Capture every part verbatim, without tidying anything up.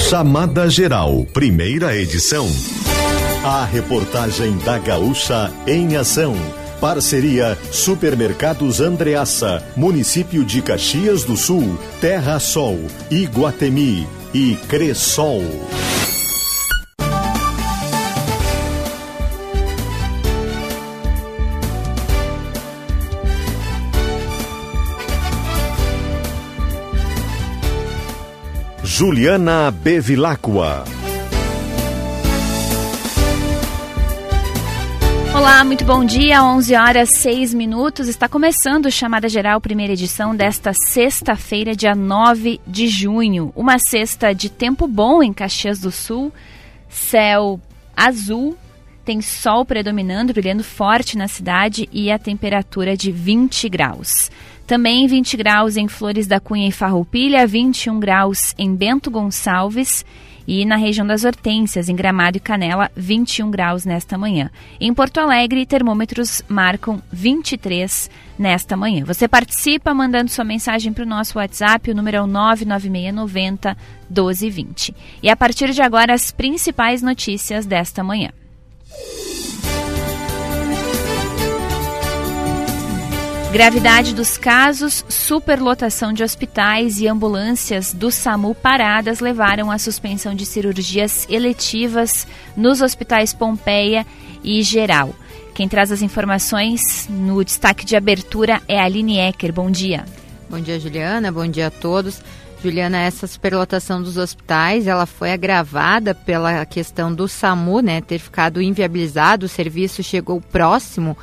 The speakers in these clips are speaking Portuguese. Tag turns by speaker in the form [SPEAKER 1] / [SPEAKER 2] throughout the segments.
[SPEAKER 1] Chamada Geral, primeira edição. A reportagem da Gaúcha em ação. Parceria Supermercados Andreassa, município de Caxias do Sul, Terra Sol, Iguatemi e Cressol. Juliana Bevilacqua.
[SPEAKER 2] Olá, muito bom dia, onze horas e seis minutos, está começando o Chamada Geral, primeira edição desta sexta-feira, dia nove de junho. Uma sexta de tempo bom em Caxias do Sul, céu azul, tem sol predominando, brilhando forte na cidade e a temperatura de vinte graus. Também vinte graus em Flores da Cunha e Farroupilha, vinte e um graus em Bento Gonçalves e na região das Hortênsias, em Gramado e Canela, vinte e um graus nesta manhã. Em Porto Alegre, termômetros marcam vinte e três nesta manhã. Você participa mandando sua mensagem para o nosso WhatsApp, o número é o nove nove seis nove zero, um dois dois zero. E a partir de agora, as principais notícias desta manhã. Gravidade dos casos, superlotação de hospitais e ambulâncias do SAMU paradas levaram à suspensão de cirurgias eletivas nos hospitais Pompeia e Geral. Quem traz as informações no destaque de abertura é a Aline Ecker. Bom dia.
[SPEAKER 3] Bom dia, Juliana. Bom dia a todos. Juliana, essa superlotação dos hospitais, ela foi agravada pela questão do SAMU, né, ter ficado inviabilizado. O serviço chegou próximo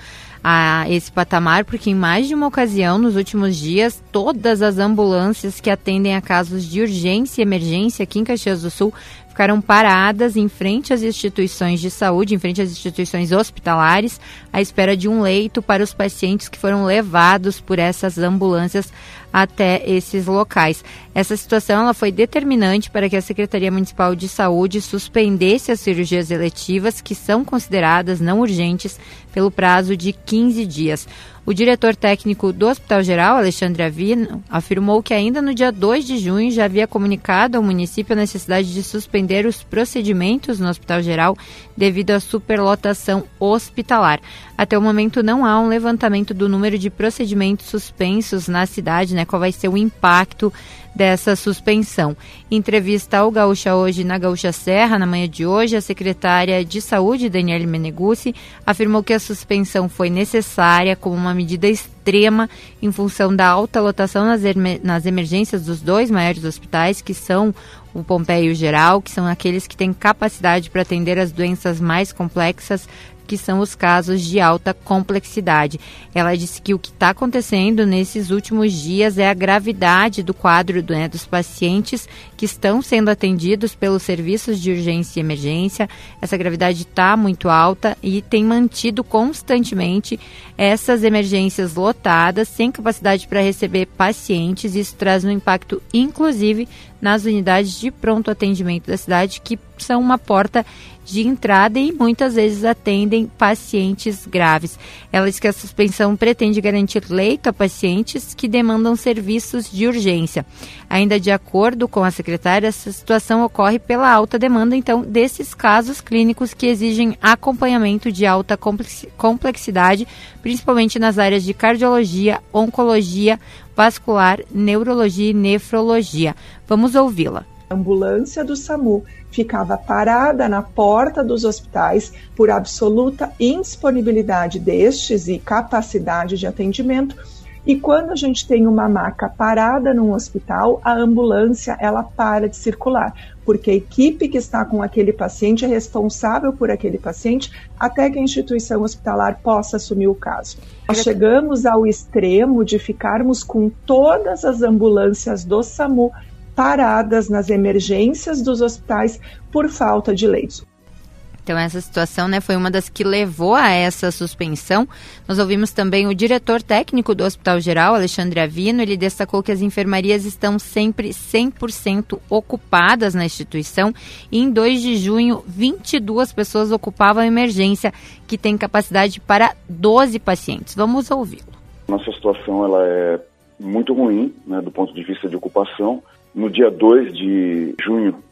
[SPEAKER 3] a esse patamar, porque em mais de uma ocasião, nos últimos dias, todas as ambulâncias que atendem a casos de urgência e emergência aqui em Caxias do Sul ficaram paradas em frente às instituições de saúde, em frente às instituições hospitalares, à espera de um leito para os pacientes que foram levados por essas ambulâncias até esses locais. Essa situação ela foi determinante para que a Secretaria Municipal de Saúde suspendesse as cirurgias eletivas, que são consideradas não urgentes, pelo prazo de quinze dias. O diretor técnico do Hospital Geral, Alexandre Avino, afirmou que ainda no dia dois de junho já havia comunicado ao município a necessidade de suspender os procedimentos no Hospital Geral devido à superlotação hospitalar. Até o momento não há um levantamento do número de procedimentos suspensos na cidade, né? Qual vai ser o impacto dessa suspensão. Em entrevista ao Gaúcha Hoje, na Gaúcha Serra, na manhã de hoje, a secretária de Saúde, Daniele Meneguzzi, afirmou que a suspensão foi necessária como uma medida extrema em função da alta lotação nas, nas emergências dos dois maiores hospitais, que são o Pompeia e o Geral, que são aqueles que têm capacidade para atender as doenças mais complexas, que são os casos de alta complexidade. Ela disse que o que está acontecendo nesses últimos dias é a gravidade do quadro né, dos pacientes que estão sendo atendidos pelos serviços de urgência e emergência. Essa gravidade está muito alta e tem mantido constantemente essas emergências lotadas, sem capacidade para receber pacientes. Isso traz um impacto, inclusive, nas unidades de pronto atendimento da cidade, que são uma porta de entrada e muitas vezes atendem pacientes graves. Ela diz que a suspensão pretende garantir leito a pacientes que demandam serviços de urgência. Ainda de acordo com a secretária, essa situação ocorre pela alta demanda, então, desses casos clínicos que exigem acompanhamento de alta complexidade, principalmente nas áreas de cardiologia, oncologia, vascular, neurologia e nefrologia. Vamos ouvi-la.
[SPEAKER 4] A ambulância do SAMU ficava parada na porta dos hospitais por absoluta indisponibilidade destes e capacidade de atendimento. E quando a gente tem uma maca parada num hospital, a ambulância ela para de circular, porque a equipe que está com aquele paciente é responsável por aquele paciente até que a instituição hospitalar possa assumir o caso. Nós chegamos ao extremo de ficarmos com todas as ambulâncias do SAMU paradas nas emergências dos hospitais por falta de leitos.
[SPEAKER 3] Então essa situação né, foi uma das que levou a essa suspensão. Nós ouvimos também o diretor técnico do Hospital Geral, Alexandre Avino. Ele destacou que as enfermarias estão sempre cem por cento ocupadas na instituição. E em dois de junho, vinte e duas pessoas ocupavam a emergência, que tem capacidade para doze pacientes. Vamos ouvi-lo.
[SPEAKER 5] Nossa situação ela é muito ruim, né, do ponto de vista de ocupação. No dia dois de junho,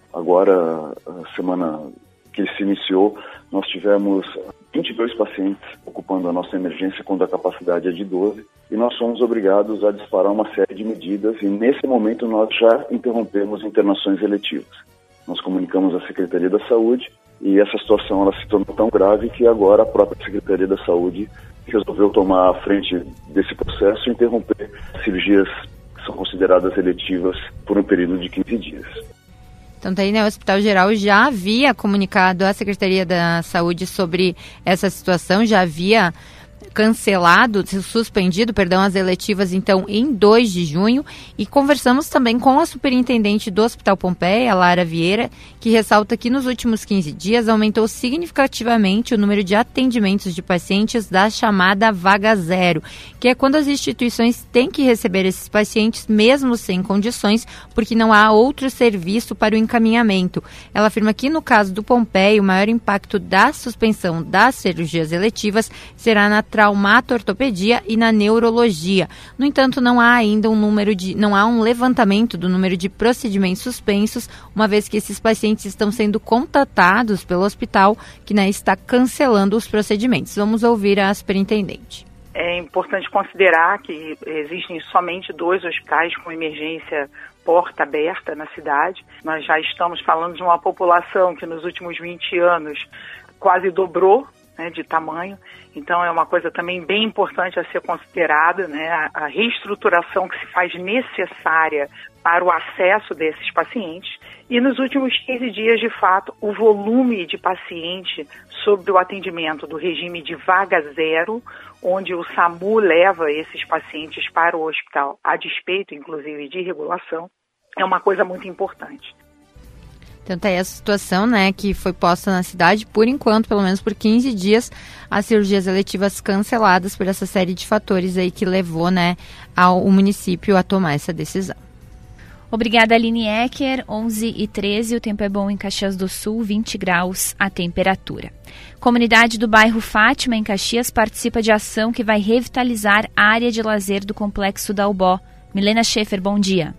[SPEAKER 5] Agora, a semana que se iniciou, nós tivemos vinte e dois pacientes ocupando a nossa emergência quando a capacidade é de doze, e nós fomos obrigados a disparar uma série de medidas, e nesse momento nós já interrompemos internações eletivas. Nós comunicamos à Secretaria da Saúde e essa situação ela se tornou tão grave que agora a própria Secretaria da Saúde resolveu tomar a frente desse processo e interromper cirurgias que são consideradas eletivas por um período de quinze dias.
[SPEAKER 3] Então, daí, né, o Hospital Geral já havia comunicado à Secretaria da Saúde sobre essa situação, já havia cancelado, suspendido, perdão, as eletivas, então, em dois de junho, e conversamos também com a superintendente do Hospital Pompeia, Lara Vieira, que ressalta que nos últimos quinze dias aumentou significativamente o número de atendimentos de pacientes da chamada vaga zero, que é quando as instituições têm que receber esses pacientes mesmo sem condições, porque não há outro serviço para o encaminhamento. Ela afirma que no caso do Pompeia, o maior impacto da suspensão das cirurgias eletivas será na traumato-ortopedia e na neurologia. No entanto, não há ainda um número de, não há um levantamento do número de procedimentos suspensos, uma vez que esses pacientes estão sendo contatados pelo hospital, que, né, está cancelando os procedimentos. Vamos ouvir a superintendente.
[SPEAKER 6] É importante considerar que existem somente dois hospitais com emergência porta aberta na cidade. Nós já estamos falando de uma população que nos últimos vinte anos quase dobrou, né, de tamanho, então é uma coisa também bem importante a ser considerada, né, a, a reestruturação que se faz necessária para o acesso desses pacientes. E nos últimos quinze dias, de fato, o volume de paciente sob o atendimento do regime de vaga zero, onde o SAMU leva esses pacientes para o hospital, a despeito, inclusive, de regulação, é uma coisa muito importante.
[SPEAKER 3] Então tá aí a situação, né, que foi posta na cidade, por enquanto, pelo menos por quinze dias, as cirurgias eletivas canceladas por essa série de fatores aí que levou, né, ao o município a tomar essa decisão.
[SPEAKER 2] Obrigada, Aline Ecker. onze e treze, o tempo é bom em Caxias do Sul, vinte graus a temperatura. Comunidade do bairro Fátima, em Caxias, participa de ação que vai revitalizar a área de lazer do Complexo da Ubó. Milena Schaefer, bom dia.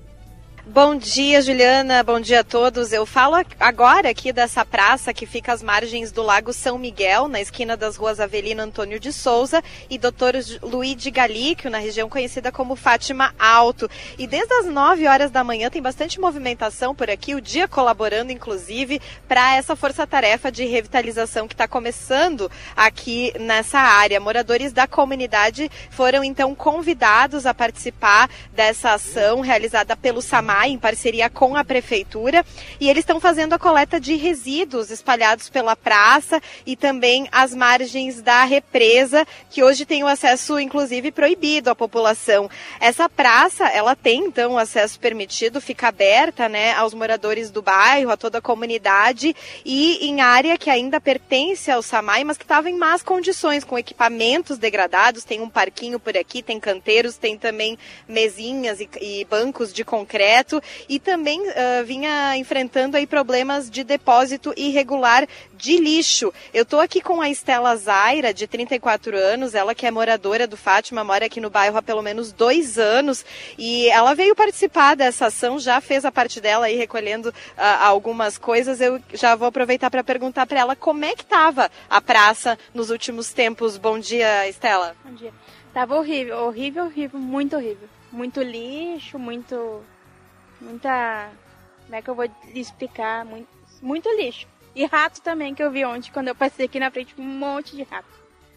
[SPEAKER 7] Bom dia, Juliana. Bom dia a todos. Eu falo agora aqui dessa praça que fica às margens do Lago São Miguel, na esquina das ruas Avelino Antônio de Souza e doutor Luiz de Galíquio, na região conhecida como Fátima Alto. E desde as nove horas da manhã tem bastante movimentação por aqui, o dia colaborando, inclusive, para essa força-tarefa de revitalização que está começando aqui nessa área. Moradores da comunidade foram, então, convidados a participar dessa ação realizada pelo SAMAI, em parceria com a prefeitura, e eles estão fazendo a coleta de resíduos espalhados pela praça e também as margens da represa, que hoje tem o acesso, inclusive, proibido à população. Essa praça, ela tem, então, o acesso permitido, fica aberta, né, aos moradores do bairro, a toda a comunidade, e em área que ainda pertence ao SAMAI, mas que estava em más condições, com equipamentos degradados. Tem um parquinho por aqui, tem canteiros, tem também mesinhas e, e bancos de concreto, e também uh, vinha enfrentando aí problemas de depósito irregular de lixo. Eu estou aqui com a Estela Zaira, de trinta e quatro anos, ela que é moradora do Fátima, mora aqui no bairro há pelo menos dois anos, e ela veio participar dessa ação, já fez a parte dela aí recolhendo uh, algumas coisas. Eu já vou aproveitar para perguntar para ela como é que estava a praça nos últimos tempos. Bom dia, Estela.
[SPEAKER 8] Bom dia. Tava horrível, horrível, horrível, muito horrível. Muito lixo, muito... Muita... Como é que eu vou lhe explicar? Muito, muito lixo. E rato também, que eu vi ontem, quando eu passei aqui na frente, um monte de rato.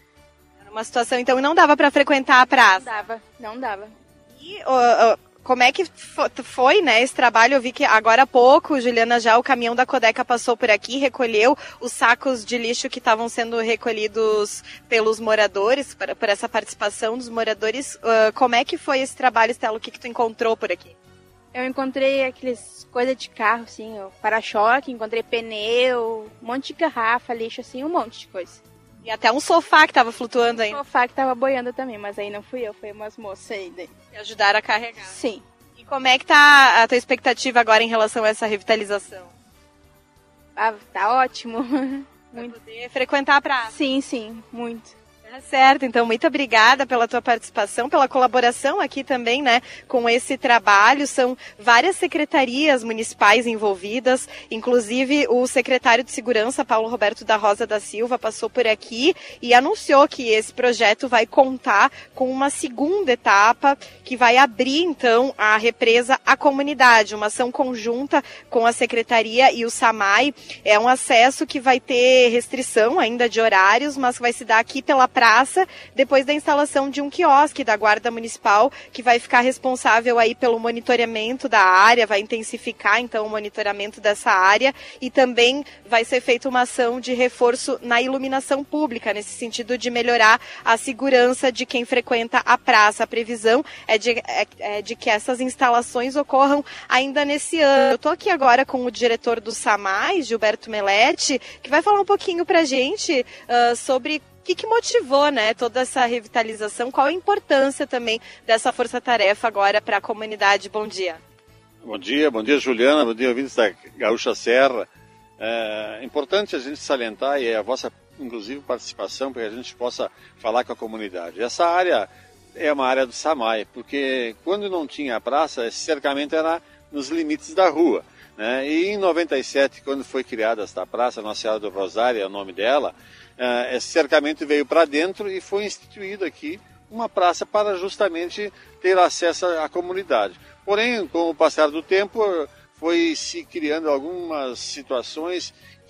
[SPEAKER 7] Era uma situação, então, não dava para frequentar a praça?
[SPEAKER 8] Não dava, não dava.
[SPEAKER 7] E uh, uh, como é que foi, né, esse trabalho? Eu vi que agora há pouco, Juliana, já o caminhão da Codeca passou por aqui, recolheu os sacos de lixo que estavam sendo recolhidos pelos moradores, por, por essa participação dos moradores. Uh, como é que foi esse trabalho, Estela? O que, que tu encontrou por aqui?
[SPEAKER 8] Eu encontrei aqueles coisas de carro, assim, para-choque, encontrei pneu, um monte de garrafa, lixo, assim, um monte de coisa.
[SPEAKER 7] E até um sofá que tava flutuando aí.
[SPEAKER 8] Um sofá que tava boiando também, mas aí não fui eu, foi umas moças aí. Daí.
[SPEAKER 7] Que ajudaram a carregar.
[SPEAKER 8] Sim.
[SPEAKER 7] E como é que tá a tua expectativa agora em relação a essa revitalização?
[SPEAKER 8] Ah, tá ótimo.
[SPEAKER 7] Muito. Poder frequentar a praça.
[SPEAKER 8] Sim, sim, muito.
[SPEAKER 7] Certo, então muito obrigada pela tua participação, pela colaboração aqui também, né, com esse trabalho. São várias secretarias municipais envolvidas, inclusive o secretário de Segurança, Paulo Roberto da Rosa da Silva, passou por aqui e anunciou que esse projeto vai contar com uma segunda etapa que vai abrir, então, a represa à comunidade, uma ação conjunta com a secretaria e o SAMAI. É um acesso que vai ter restrição ainda de horários, mas vai se dar aqui pela praça, depois da instalação de um quiosque da Guarda Municipal, que vai ficar responsável aí pelo monitoramento da área, vai intensificar então o monitoramento dessa área, e também vai ser feita uma ação de reforço na iluminação pública, nesse sentido de melhorar a segurança de quem frequenta a praça. A previsão é de, é, é de que essas instalações ocorram ainda nesse ano. Eu estou aqui agora com o diretor do SAMAI, Gilberto Melete, que vai falar um pouquinho para a gente uh, sobre o que, que motivou, né, toda essa revitalização, qual a importância também dessa força-tarefa agora para a comunidade. Bom dia.
[SPEAKER 9] Bom dia, bom dia Juliana, bom dia ouvintes da Gaúcha Serra. É importante a gente salientar, e é a vossa, inclusive, participação, para que a gente possa falar com a comunidade. Essa área é uma área do SAMAI, porque quando não tinha a praça, esse cercamento era nos limites da rua, né? E em noventa e sete, quando foi criada esta praça, Nossa Senhora do Rosário é o nome dela, Uh, esse cercamento veio para dentro e foi instituído aqui uma praça para justamente ter acesso à comunidade. Porém, com o passar do tempo, foi se criando algumas situações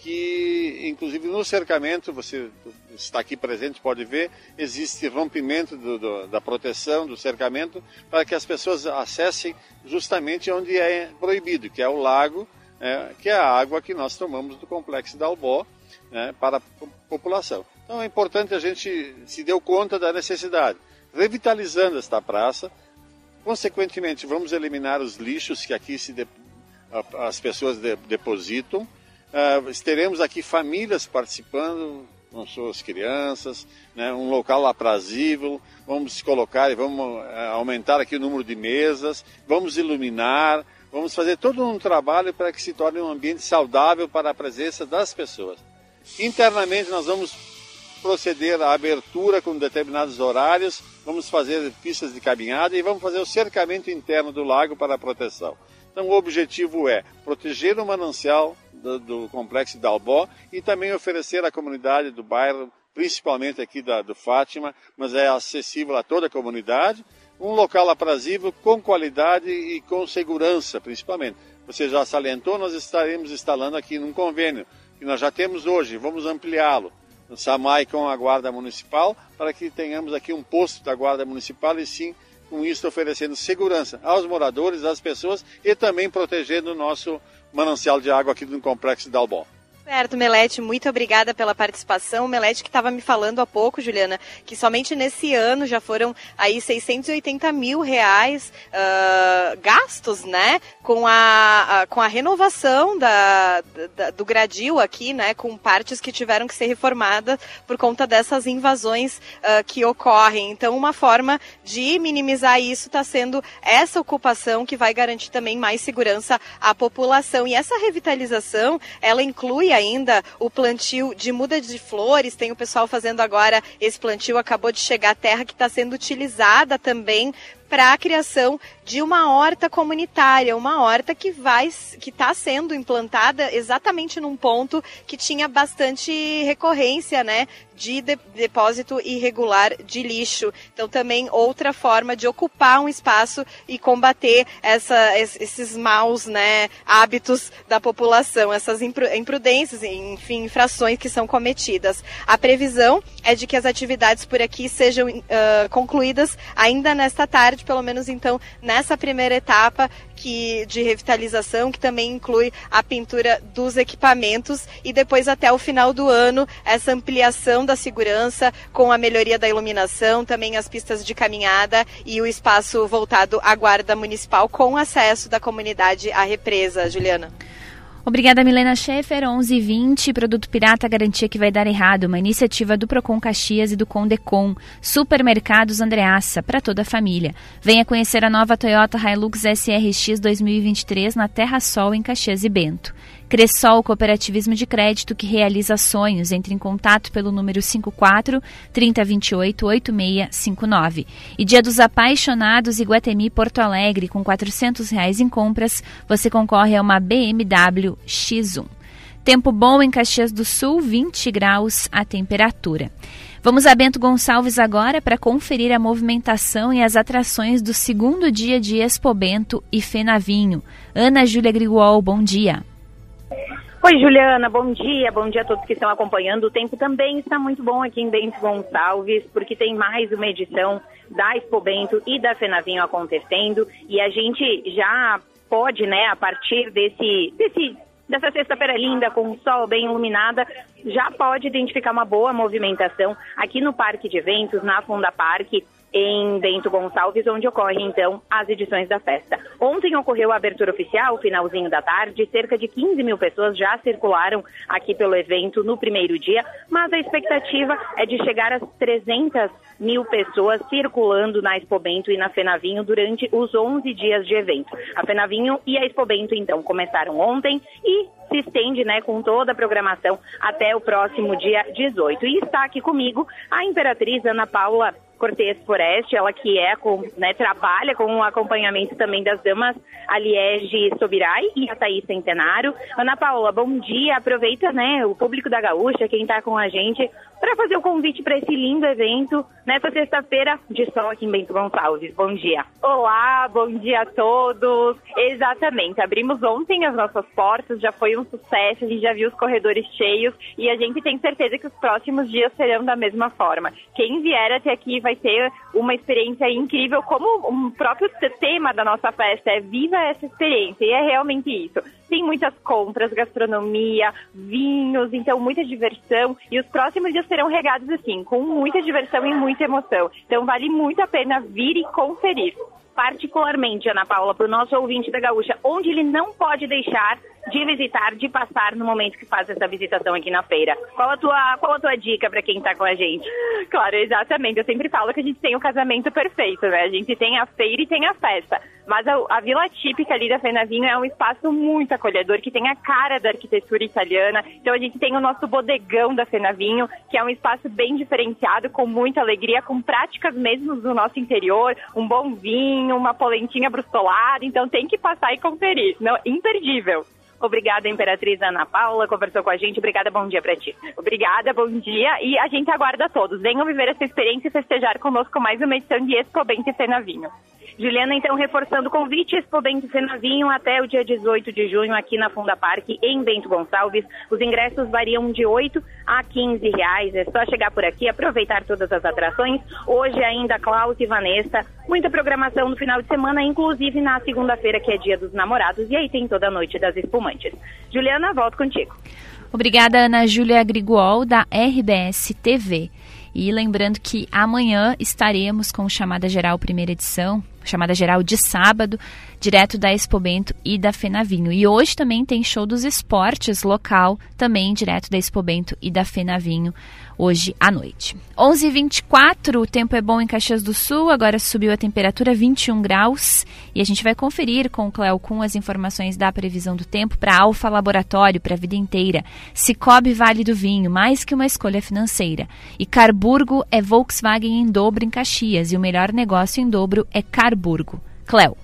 [SPEAKER 9] que, inclusive no cercamento, você está aqui presente, pode ver, existe rompimento do, do, da proteção do cercamento para que as pessoas acessem justamente onde é proibido, que é o lago, é, que é a água que nós tomamos do Complexo Dalbó, né, para a população. Então é importante, a gente se deu conta da necessidade, revitalizando esta praça. Consequentemente, vamos eliminar os lixos que aqui se de, as pessoas de, depositam. Uh, teremos aqui famílias participando, com suas crianças, né, um local aprazível. Vamos colocar e vamos uh, aumentar aqui o número de mesas, vamos iluminar, vamos fazer todo um trabalho para que se torne um ambiente saudável para a presença das pessoas. Internamente nós vamos proceder à abertura com determinados horários, vamos fazer pistas de caminhada e vamos fazer o cercamento interno do lago para a proteção. Então o objetivo é proteger o manancial do, do Complexo Dalbó e também oferecer à comunidade do bairro, principalmente aqui da, do Fátima, mas é acessível a toda a comunidade, um local aprazível, com qualidade e com segurança, principalmente. Você já salientou, nós estaremos instalando aqui num convênio que nós já temos hoje, vamos ampliá-lo, no SAMAI com a Guarda Municipal, para que tenhamos aqui um posto da Guarda Municipal e sim, com isso oferecendo segurança aos moradores, às pessoas e também protegendo o nosso manancial de água aqui no Complexo Dalbó.
[SPEAKER 7] Certo, Melete, muito obrigada pela participação. Melete que estava me falando há pouco, Juliana, que somente nesse ano já foram aí seiscentos e oitenta mil reais uh, gastos, né, com a, a, com a renovação da, da, do gradil aqui, né, com partes que tiveram que ser reformadas por conta dessas invasões uh, que ocorrem. Então, uma forma de minimizar isso está sendo essa ocupação que vai garantir também mais segurança à população. E essa revitalização, ela inclui ainda o plantio de muda de flores, tem o pessoal fazendo agora esse plantio, acabou de chegar a terra que está sendo utilizada também para a criação de uma horta comunitária, uma horta que vai, que está sendo implantada exatamente num ponto que tinha bastante recorrência, né, de, de depósito irregular de lixo. Então também outra forma de ocupar um espaço e combater essa, esses maus, né, hábitos da população, essas imprudências, enfim, infrações que são cometidas. A previsão é de que as atividades por aqui sejam uh, concluídas ainda nesta tarde, pelo menos então nessa primeira etapa que, de revitalização, que também inclui a pintura dos equipamentos, e depois até o final do ano essa ampliação da segurança com a melhoria da iluminação, também as pistas de caminhada e o espaço voltado à Guarda Municipal com acesso da comunidade à represa. Juliana.
[SPEAKER 2] Obrigada, Milena Schaefer. onze e vinte, produto pirata, garantia que vai dar errado. Uma iniciativa do Procon Caxias e do Condecon. Supermercados Andreassa, para toda a família. Venha conhecer a nova Toyota Hilux S R X dois mil e vinte e três na Terra Sol, em Caxias e Bento. Cressol Cooperativismo de Crédito, que realiza sonhos. Entre em contato pelo número cinco quatro, trinta, vinte e oito, oitenta e seis cinquenta e nove. E Dia dos Apaixonados Iguatemi Porto Alegre, com quatrocentos reais em compras, você concorre a uma B M W X um. Tempo bom em Caxias do Sul, vinte graus a temperatura. Vamos a Bento Gonçalves agora para conferir a movimentação e as atrações do segundo dia de Expo Bento e Fenavinho. Ana Júlia Grigol, bom dia.
[SPEAKER 10] Oi, Juliana, bom dia. Bom dia a todos que estão acompanhando. O tempo também está muito bom aqui em Bento Gonçalves, porque tem mais uma edição da Expo Bento e da Fenavinho acontecendo. E a gente já pode, né, a partir desse... desse dessa sexta-feira linda, com o sol bem iluminada, já pode identificar uma boa movimentação aqui no Parque de Eventos, na Funda Parque, em Bento Gonçalves, onde ocorrem, então, as edições da festa. Ontem ocorreu a abertura oficial, finalzinho da tarde, cerca de quinze mil pessoas já circularam aqui pelo evento no primeiro dia, mas a expectativa é de chegar às trezentas mil pessoas circulando na Expo Bento e na Fenavinho durante os onze dias de evento. A Fenavinho e a Expo Bento, então, começaram ontem e se estende, né, com toda a programação até o próximo dia dezoito. E está aqui comigo a Imperatriz Ana Paula Cortez Foreste, ela que é, com, né, trabalha com o acompanhamento também das damas Aliege Sobirai e a Thaís Centenário. Ana Paula, bom dia, aproveita, né, o público da Gaúcha, quem está com a gente, para fazer o convite para esse lindo evento nessa sexta-feira de sol aqui em Bento Gonçalves. Bom dia.
[SPEAKER 11] Olá, bom dia a todos. Exatamente, abrimos ontem as nossas portas, já foi um sucesso, a gente já viu os corredores cheios e a gente tem certeza que os próximos dias serão da mesma forma. Quem vier até aqui vai ter uma experiência incrível, como o próprio tema da nossa festa é viva essa experiência, e é realmente isso. Tem muitas compras, gastronomia, vinhos, então muita diversão, e os próximos dias serão regados assim, com muita diversão e muita emoção. Então vale muito a pena vir e conferir. Particularmente, Ana Paula, para o nosso ouvinte da Gaúcha, onde ele não pode deixar de visitar, de passar no momento que faz essa visitação aqui na feira. Qual a tua, qual a tua dica para quem está com a gente? Claro, exatamente. Eu sempre falo que a gente tem o casamento perfeito, né? A gente tem a feira e tem a festa. Mas a, a Vila Típica ali da Fenavinho é um espaço muito acolhedor, que tem a cara da arquitetura italiana. Então a gente tem o nosso bodegão da Fenavinho, que é um espaço bem diferenciado, com muita alegria, com práticas mesmo do nosso interior, um bom vinho, uma polentinha brustolada. Então tem que passar e conferir. Não, imperdível. Obrigada, Imperatriz Ana Paula, conversou com a gente. Obrigada, bom dia pra ti. Obrigada, bom dia. E a gente aguarda a todos. Venham viver essa experiência e festejar conosco mais uma edição de Expo Bento e Fenavinho. Juliana, então, reforçando o convite, Expo Bento e Fenavinho até o dia dezoito de junho aqui na Funda Parque, em Bento Gonçalves. Os ingressos variam de oito a quinze reais. É só chegar por aqui, aproveitar todas as atrações. Hoje ainda Klaus e Vanessa. Muita programação no final de semana, inclusive na segunda-feira, que é dia dos namorados. E aí tem toda a noite das espumantes. Juliana, volto contigo.
[SPEAKER 2] Obrigada, Ana Júlia Grigol, da R B S T V. E lembrando que amanhã estaremos com Chamada Geral primeira edição, Chamada Geral de sábado, direto da Expo Bento e da Fenavinho. E hoje também tem show dos esportes local, também direto da Expo Bento e da Fenavinho, hoje à noite. onze e vinte e quatro, o tempo é bom em Caxias do Sul, agora subiu a temperatura vinte e um graus. E a gente vai conferir com o Cleo com as informações da previsão do tempo para Alfa Laboratório, para a vida inteira. Cicobi Vale do Vinho, mais que uma escolha financeira. E Carburgo é Volkswagen em dobro em Caxias, e o melhor negócio em dobro é Carburgo. Cleo.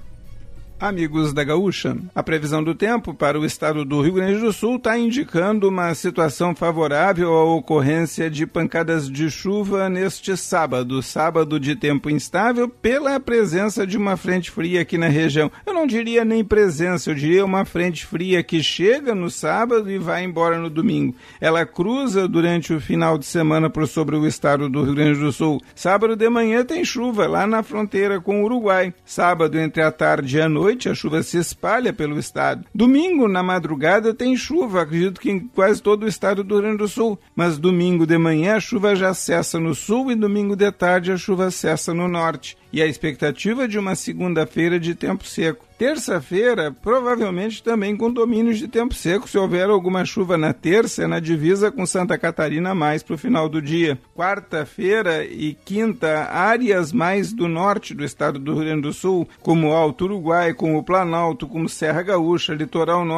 [SPEAKER 12] Amigos da Gaúcha, a previsão do tempo para o estado do Rio Grande do Sul está indicando uma situação favorável à ocorrência de pancadas de chuva neste sábado, sábado de tempo instável, pela presença de uma frente fria aqui na região. Eu não diria nem presença, eu diria uma frente fria que chega no sábado e vai embora no domingo. Ela cruza durante o final de semana por sobre o estado do Rio Grande do Sul. Sábado de manhã tem chuva lá na fronteira com o Uruguai. Sábado entre a tarde e a noite a chuva se espalha pelo estado. Domingo, na madrugada, tem chuva, acredito que em quase todo o estado do Rio Grande do Sul. Mas domingo de manhã a chuva já cessa no sul e domingo de tarde a chuva cessa no norte. E a expectativa de uma segunda-feira de tempo seco. Terça-feira, provavelmente também com domínios de tempo seco, se houver alguma chuva na terça, na divisa com Santa Catarina, mais para o final do dia. Quarta-feira e quinta, áreas mais do norte do estado do Rio Grande do Sul, como o Alto Uruguai, como o Planalto, como Serra Gaúcha, Litoral Norte,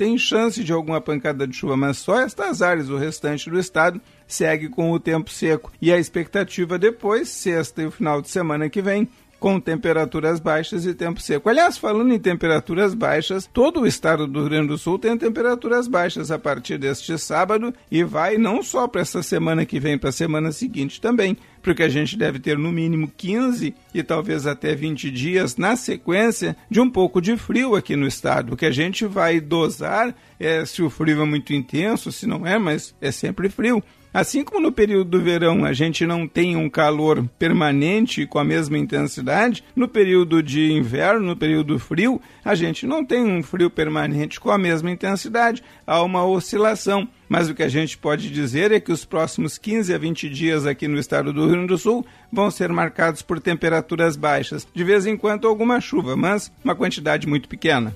[SPEAKER 12] tem chance de alguma pancada de chuva, mas só estas áreas, o restante do estado segue com o tempo seco. E a expectativa depois, sexta e o final de semana que vem, com temperaturas baixas e tempo seco. Aliás, falando em temperaturas baixas, todo o estado do Rio Grande do Sul tem temperaturas baixas a partir deste sábado e vai não só para essa semana que vem, para a semana seguinte também, porque a gente deve ter no mínimo quinze e talvez até vinte dias na sequência de um pouco de frio aqui no estado. O que a gente vai dosar é se o frio é muito intenso, se não é, mas é sempre frio. Assim como no período do verão a gente não tem um calor permanente com a mesma intensidade, no período de inverno, no período frio, a gente não tem um frio permanente com a mesma intensidade, há uma oscilação. Mas o que a gente pode dizer é que os próximos quinze a vinte dias aqui no estado do Rio Grande do Sul vão ser marcados por temperaturas baixas. De vez em quando alguma chuva, mas uma quantidade muito pequena.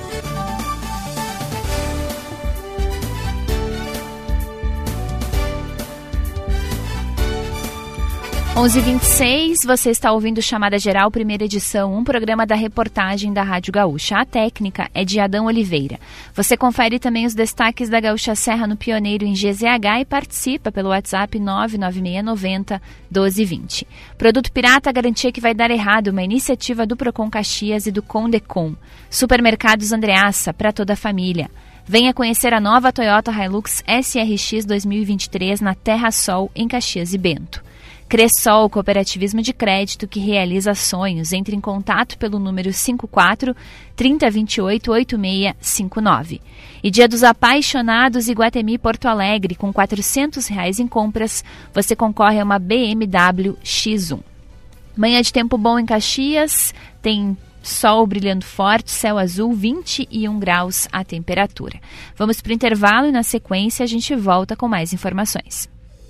[SPEAKER 2] onze e vinte e seis, você está ouvindo Chamada Geral, primeira edição, um programa da reportagem da Rádio Gaúcha. A técnica é de Adão Oliveira. Você confere também os destaques da Gaúcha Serra no Pioneiro em G Z H e participa pelo WhatsApp nove nove seis nove zero, doze vinte. Produto Pirata, garantia que vai dar errado, uma iniciativa do Procon Caxias e do Condecom. Supermercados Andreassa, para toda a família. Venha conhecer a nova Toyota Hilux S R X dois mil e vinte e três na Terra Sol, em Caxias e Bento. Cressol, cooperativismo de crédito que realiza sonhos. Entre em contato pelo número cinco quatro, trinta, vinte e oito, oito seis cinco nove. E Dia dos Apaixonados Iguatemi Porto Alegre, com quatrocentos reais em compras, você concorre a uma B M W X um. Manhã de tempo bom em Caxias, tem sol brilhando forte, céu azul, vinte e um graus a temperatura. Vamos para o intervalo e na sequência a gente volta com mais informações.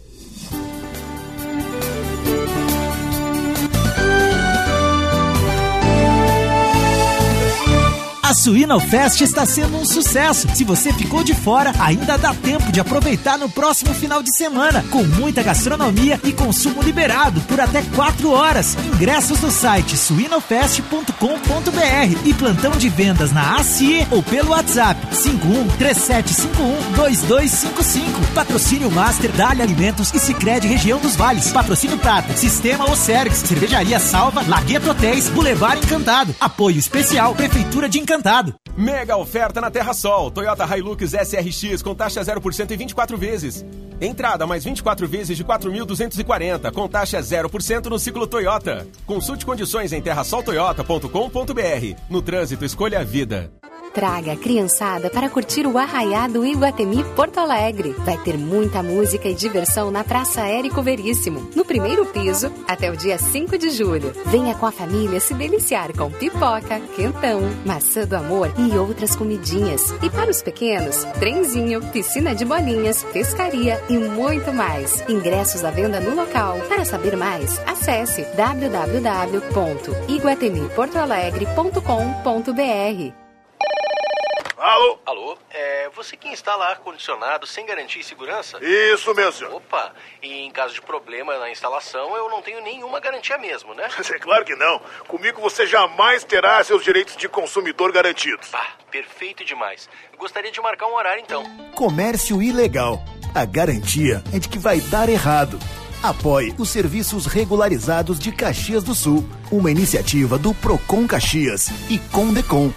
[SPEAKER 13] A Suinofest está sendo um sucesso. Se você ficou de fora, ainda dá tempo de aproveitar no próximo final de semana, com muita gastronomia e consumo liberado por até quatro horas. Ingressos no site suinofest ponto com ponto b r e plantão de vendas na A C I E ou pelo WhatsApp cinco um, três sete cinco um, dois dois cinco cinco. Patrocínio Master, Dália Alimentos e Sicredi Região dos Vales. Patrocínio Prata, Sistema Ocergs, Cervejaria Salva, Lagueto Hotéis, Boulevard Encantado. Apoio especial Prefeitura de Encantado.
[SPEAKER 14] Mega oferta na Terra Sol. Toyota Hilux S R X com taxa zero por cento em vinte e quatro vezes. Entrada mais vinte e quatro vezes de quatro mil duzentos e quarenta, com taxa zero por cento no ciclo Toyota. Consulte condições em terra sol toyota ponto com ponto b r. No trânsito, escolha a vida.
[SPEAKER 15] Traga a criançada para curtir o Arraiado Iguatemi Porto Alegre. Vai ter muita música e diversão na Praça Érico Veríssimo, no primeiro piso, até o dia cinco de julho. Venha com a família se deliciar com pipoca, quentão, maçã do amor e outras comidinhas. E para os pequenos, trenzinho, piscina de bolinhas, pescaria e muito mais. Ingressos à venda no local. Para saber mais, acesse w w w ponto iguatemi porto alegre ponto com ponto b r.
[SPEAKER 16] Alô?
[SPEAKER 17] Alô? É você que instala ar-condicionado sem garantia e segurança?
[SPEAKER 16] Isso mesmo, senhor.
[SPEAKER 17] Opa, e em caso de problema na instalação, eu não tenho nenhuma garantia mesmo, né?
[SPEAKER 16] É claro que não. Comigo você jamais terá seus direitos de consumidor garantidos.
[SPEAKER 17] Pá, perfeito demais. Gostaria de marcar um horário, então.
[SPEAKER 13] Comércio ilegal. A garantia é de que vai dar errado. Apoie os serviços regularizados de Caxias do Sul. Uma iniciativa do Procon Caxias e Condecom.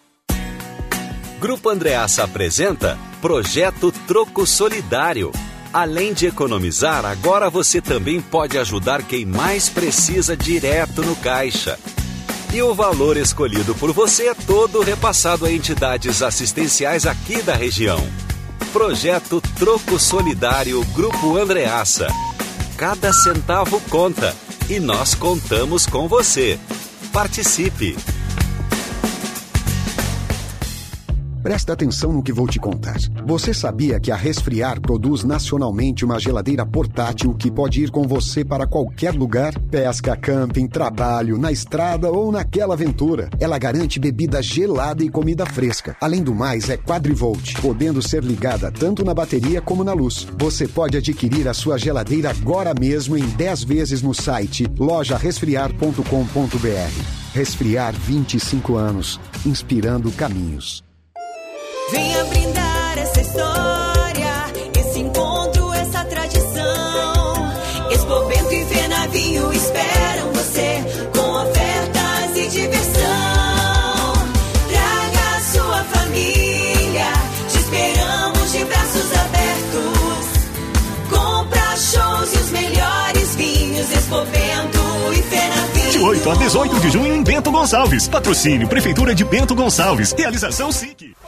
[SPEAKER 18] Grupo Andreassa apresenta Projeto Troco Solidário. Além de economizar, agora você também pode ajudar quem mais precisa direto no caixa. E o valor escolhido por você é todo repassado a entidades assistenciais aqui da região. Projeto Troco Solidário Grupo Andreassa. Cada centavo conta e nós contamos com você. Participe!
[SPEAKER 19] Presta atenção no que vou te contar. Você sabia que a Resfriar produz nacionalmente uma geladeira portátil que pode ir com você para qualquer lugar? Pesca, camping, trabalho, na estrada ou naquela aventura. Ela garante bebida gelada e comida fresca. Além do mais, é quadrivolt, podendo ser ligada tanto na bateria como na luz. Você pode adquirir a sua geladeira agora mesmo em dez vezes no site loja resfriar ponto com ponto b r. Resfriar vinte e cinco anos, inspirando caminhos.
[SPEAKER 20] Venha brindar essa história, esse encontro, essa tradição. Expo Bento e Fenavinho esperam você com ofertas e diversão. Traga a sua família, te esperamos de braços abertos. Compra shows e os melhores vinhos, Expo Bento e Fenavinho.
[SPEAKER 1] De oito a dezoito de junho em Bento Gonçalves. Patrocínio Prefeitura de Bento Gonçalves. Realização S I C.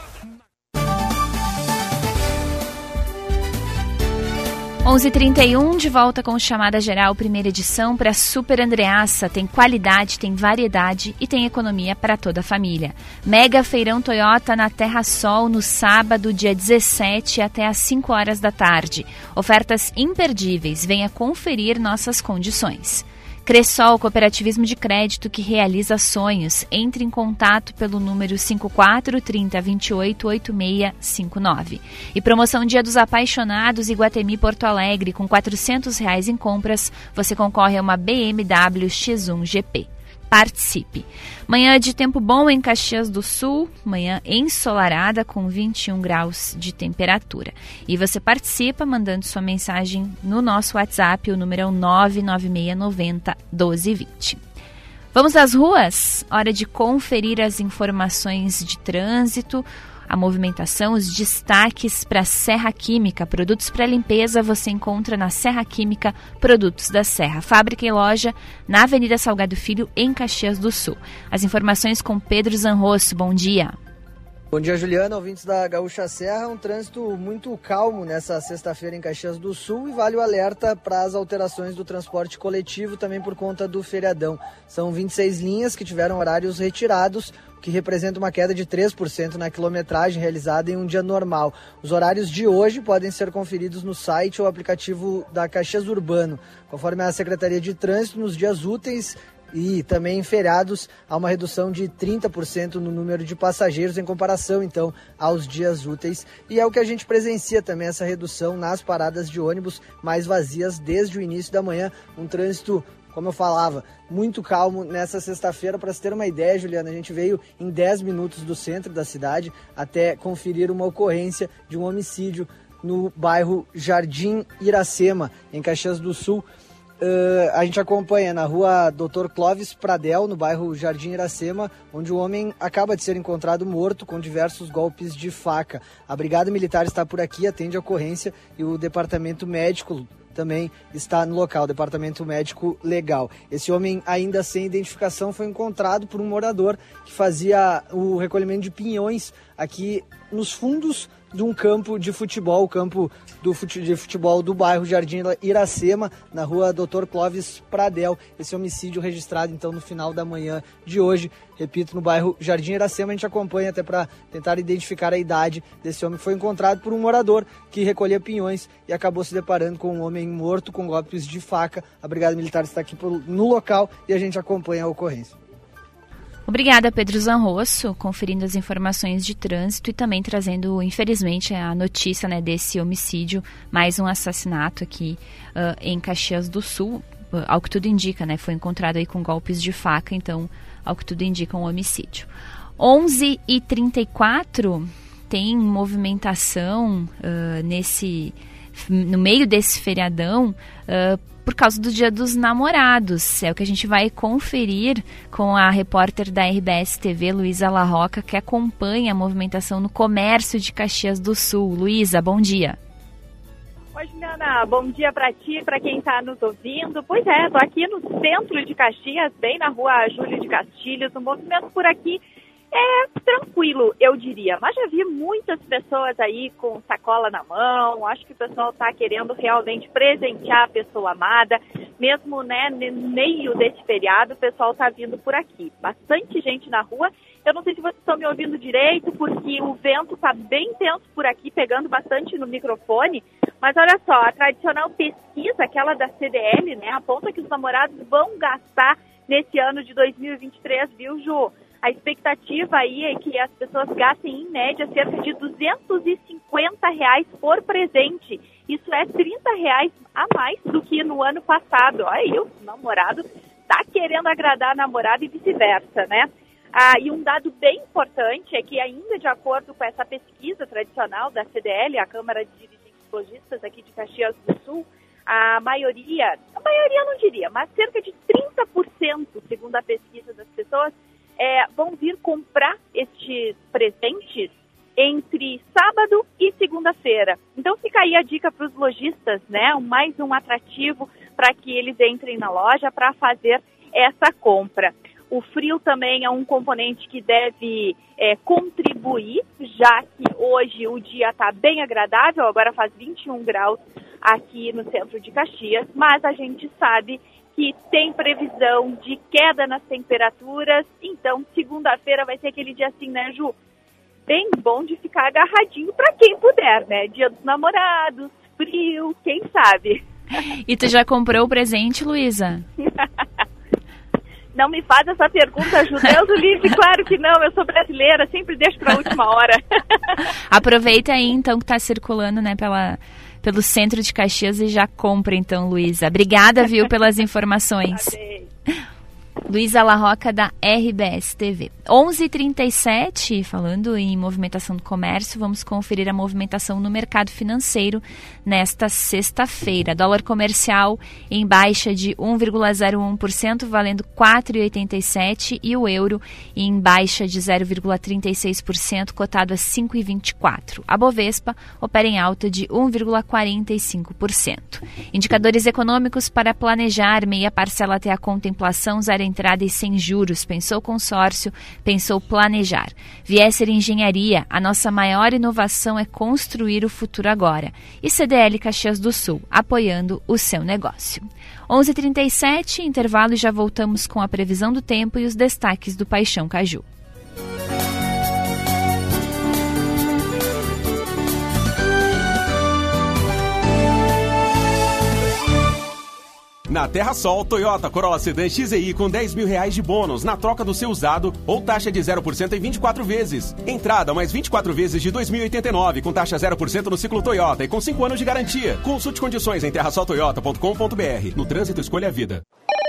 [SPEAKER 2] onze e trinta e um, de volta com Chamada Geral, primeira edição para Super Andreassa. Tem qualidade, tem variedade e tem economia para toda a família. Mega Feirão Toyota na Terra Sol no sábado, dia dezessete, até às cinco horas da tarde. Ofertas imperdíveis. Venha conferir nossas condições. Cressol, cooperativismo de crédito que realiza sonhos. Entre em contato pelo número cinco quatro, trinta, vinte e oito, oito seis cinco nove. E promoção Dia dos Apaixonados Iguatemi Porto Alegre. Com quatrocentos reais em compras, você concorre a uma B M W X um G P. Participe. Manhã de tempo bom em Caxias do Sul, manhã ensolarada com vinte e um graus de temperatura. E você participa mandando sua mensagem no nosso WhatsApp, o número é o nove nove seis nove zero, um dois dois zero. Vamos às ruas? Hora de conferir as informações de trânsito, a movimentação, os destaques para a Serra Química. Produtos para limpeza você encontra na Serra Química, Produtos da Serra. Fábrica e loja na Avenida Salgado Filho, em Caxias do Sul. As informações com Pedro Zanrosso. Bom dia.
[SPEAKER 21] Bom dia, Juliana, ouvintes da Gaúcha Serra. Um trânsito muito calmo nessa sexta-feira em Caxias do Sul e vale o alerta para as alterações do transporte coletivo também por conta do feriadão. São vinte e seis linhas que tiveram horários retirados, o que representa uma queda de três por cento na quilometragem realizada em um dia normal. Os horários de hoje podem ser conferidos no site ou aplicativo da Caxias Urbano. Conforme a Secretaria de Trânsito, nos dias úteis e também em feriados, há uma redução de trinta por cento no número de passageiros em comparação, então, aos dias úteis. E é o que a gente presencia também, essa redução nas paradas de ônibus mais vazias desde o início da manhã. Um trânsito, como eu falava, muito calmo nessa sexta-feira. Para se ter uma ideia, Juliana, a gente veio em dez minutos do centro da cidade até conferir uma ocorrência de um homicídio no bairro Jardim Iracema, em Caxias do Sul. Uh, a gente acompanha na rua doutor Clóvis Pradel, no bairro Jardim Iracema, onde o homem acaba de ser encontrado morto com diversos golpes de faca. A Brigada Militar está por aqui, atende a ocorrência, e o departamento médico também está no local, o departamento médico legal. Esse homem, ainda sem identificação, foi encontrado por um morador que fazia o recolhimento de pinhões aqui nos fundos de um campo de futebol, o campo do fute, de futebol do bairro Jardim Iracema, na rua doutor Clóvis Pradel. Esse homicídio registrado, então, no final da manhã de hoje, repito, no bairro Jardim Iracema. A gente acompanha até para tentar identificar a idade desse homem. Foi encontrado por um morador que recolhia pinhões e acabou se deparando com um homem morto com golpes de faca. A Brigada Militar está aqui no local e a gente acompanha a ocorrência.
[SPEAKER 2] Obrigada, Pedro Zanrosso, conferindo as informações de trânsito e também trazendo, infelizmente, a notícia, né, desse homicídio, mais um assassinato aqui uh, em Caxias do Sul. Uh, ao que tudo indica, né, foi encontrado aí com golpes de faca, então, ao que tudo indica, um homicídio. onze e trinta e quatro, tem movimentação uh, nesse, no meio desse feriadão, uh, por causa do Dia dos Namorados. É o que a gente vai conferir com a repórter da R B S T V, Luísa Larroca, que acompanha a movimentação no comércio de Caxias do Sul. Luísa, bom dia.
[SPEAKER 11] Oi, Juliana, bom dia para ti, para quem está nos ouvindo. Pois é, estou aqui no centro de Caxias, bem na rua Júlio de Castilhos. O movimento por aqui é tranquilo, eu diria, mas já vi muitas pessoas aí com sacola na mão. Acho que o pessoal está querendo realmente presentear a pessoa amada, mesmo, né, no meio desse feriado, o pessoal está vindo por aqui. Bastante gente na rua. Eu não sei se vocês estão me ouvindo direito, porque o vento está bem tenso por aqui, pegando bastante no microfone. Mas olha só, a tradicional pesquisa, aquela da C D L, né, aponta que os namorados vão gastar nesse ano de dois mil e vinte e três, viu, Ju? A expectativa aí é que as pessoas gastem, em média, cerca de duzentos e cinquenta reais por presente. Isso é trinta reais a mais do que no ano passado. Olha aí, o namorado está querendo agradar a namorada e vice-versa, né? Ah, e um dado bem importante é que, ainda de acordo com essa pesquisa tradicional da C D L, a Câmara de Dirigentes Lojistas aqui de Caxias do Sul, a maioria, a maioria não diria, mas cerca de trinta por cento, segundo a pesquisa das pessoas, é, vão vir comprar estes presentes entre sábado e segunda-feira. Então fica aí a dica para os lojistas, né? Mais um atrativo para que eles entrem na loja para fazer essa compra. O frio também é um componente que deve é, contribuir, já que hoje o dia está bem agradável, agora faz vinte e um graus aqui no centro de Caxias, mas a gente sabe que tem previsão de queda nas temperaturas, então segunda-feira vai ser aquele dia assim, né, Ju? Bem bom de ficar agarradinho para quem puder, né? Dia dos namorados, frio, quem sabe?
[SPEAKER 2] E tu já comprou o presente, Luísa?
[SPEAKER 11] Não me faz essa pergunta, Ju. Deus o livre, claro que não. Eu sou brasileira, sempre deixo para a última hora.
[SPEAKER 2] Aproveita aí, então, que está circulando, né, pela, pelo centro de Caxias e já compra, então, Luísa. Obrigada, viu, pelas informações. Luísa Larroca, da R B S T V. onze e trinta e sete, falando em movimentação do comércio, vamos conferir a movimentação no mercado financeiro nesta sexta-feira. Dólar comercial em baixa de um vírgula zero um por cento, valendo quatro reais e oitenta e sete centavos, e o euro em baixa de zero vírgula trinta e seis por cento, cotado a cinco reais e vinte e quatro centavos. A Bovespa opera em alta de um vírgula quarenta e cinco por cento. Indicadores econômicos para planejar: meia parcela até a contemplação, zero entrada e sem juros. Pensou consórcio, pensou planejar. Viesser Engenharia, a nossa maior inovação é construir o futuro agora. E C D L Caxias do Sul, apoiando o seu negócio. onze e trinta e sete, intervalo, e já voltamos com a previsão do tempo e os destaques do Paixão Caju.
[SPEAKER 14] Na Terra Sol, Toyota Corolla Sedan X E I com dez mil reais de bônus na troca do seu usado ou taxa de zero por cento em vinte e quatro vezes. Entrada mais vinte e quatro vezes de dois mil e oitenta e nove com taxa zero por cento no ciclo Toyota e com cinco anos de garantia. Consulte condições em terra sol toyota ponto com ponto b r. No trânsito, escolha a vida.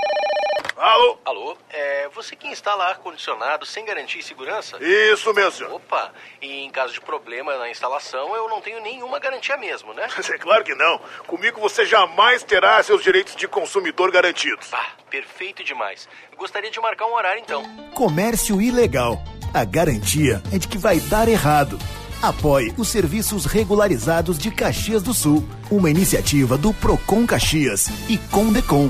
[SPEAKER 16] Alô?
[SPEAKER 17] Alô? É você que instala ar-condicionado sem garantia e segurança?
[SPEAKER 16] Isso mesmo, senhor.
[SPEAKER 17] Opa, e em caso de problema na instalação, eu não tenho nenhuma garantia mesmo, né?
[SPEAKER 16] É claro que não. Comigo você jamais terá seus direitos de consumidor garantidos.
[SPEAKER 17] Ah, perfeito demais. Eu gostaria de marcar um horário, então.
[SPEAKER 4] Comércio ilegal. A garantia é de que vai dar errado. Apoie os serviços regularizados de Caxias do Sul. Uma iniciativa do Procon Caxias e Condecon.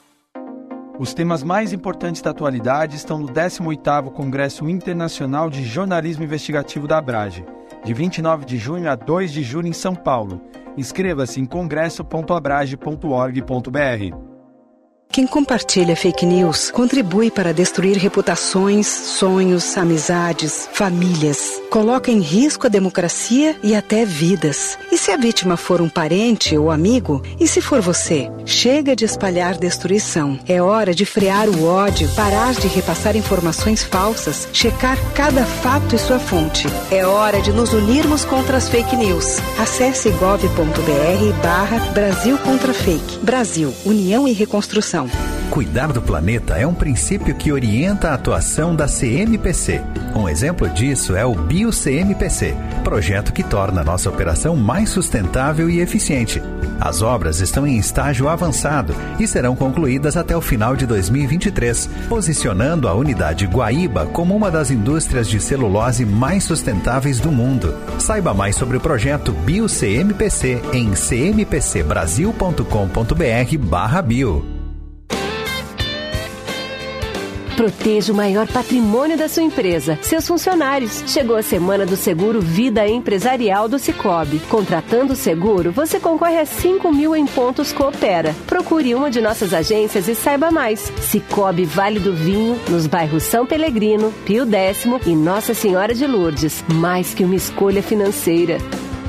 [SPEAKER 22] Os temas mais importantes da atualidade estão no décimo oitavo Congresso Internacional de Jornalismo Investigativo da Abrage, de vinte e nove de junho a dois de julho em São Paulo. Inscreva-se em congresso ponto abrage ponto org ponto b r.
[SPEAKER 23] Quem compartilha fake news contribui para destruir reputações, sonhos, amizades, famílias. Coloca em risco a democracia e até vidas. E se a vítima for um parente ou amigo? E se for você? Chega de espalhar destruição. É hora de frear o ódio, parar de repassar informações falsas, checar cada fato e sua fonte. É hora de nos unirmos contra as fake news. Acesse gov ponto b r barra Brasil contra Fake. Brasil, União e Reconstrução.
[SPEAKER 24] Cuidar do planeta é um princípio que orienta a atuação da C M P C. Um exemplo disso é o BioC M P C, projeto que torna a nossa operação mais sustentável e eficiente. As obras estão em estágio avançado e serão concluídas até o final de dois mil e vinte e três, posicionando a unidade Guaíba como uma das indústrias de celulose mais sustentáveis do mundo. Saiba mais sobre o projeto BioC M P C em c m p c brasil ponto com ponto b r barra bio.
[SPEAKER 25] Proteja o maior patrimônio da sua empresa, seus funcionários. Chegou a semana do seguro Vida Empresarial do Sicoob. Contratando o seguro, você concorre a cinco mil em pontos Coopera. Procure uma de nossas agências e saiba mais. Sicoob Vale do Vinho, nos bairros São Pelegrino, Pio Décimo e Nossa Senhora de Lourdes. Mais que uma escolha financeira.